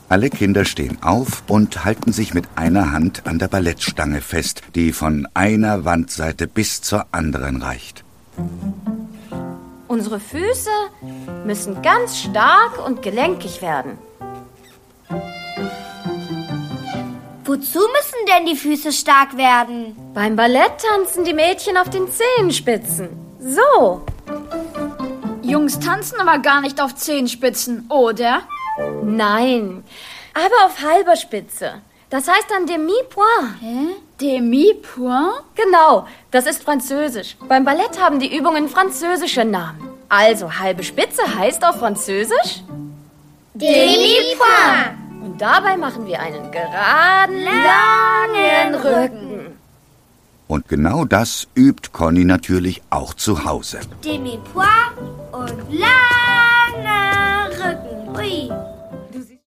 Alle Kinder stehen auf und halten sich mit einer Hand an der Ballettstange fest, die von einer Wandseite bis zur anderen reicht. Unsere Füße müssen ganz stark und gelenkig werden. Wozu müssen denn die Füße stark werden? Beim Ballett tanzen die Mädchen auf den Zehenspitzen. So. Jungs tanzen aber gar nicht auf Zehenspitzen, oder? Nein, aber auf halber Spitze. Das heißt dann demi-point. Hä? Demi-point? Genau, das ist Französisch. Beim Ballett haben die Übungen französische Namen. Also halbe Spitze heißt auf Französisch Demi-point. Und dabei machen wir einen geraden, langen Rücken. Und genau das übt Conny natürlich auch zu Hause. Demi-point und langer Rücken. Ui.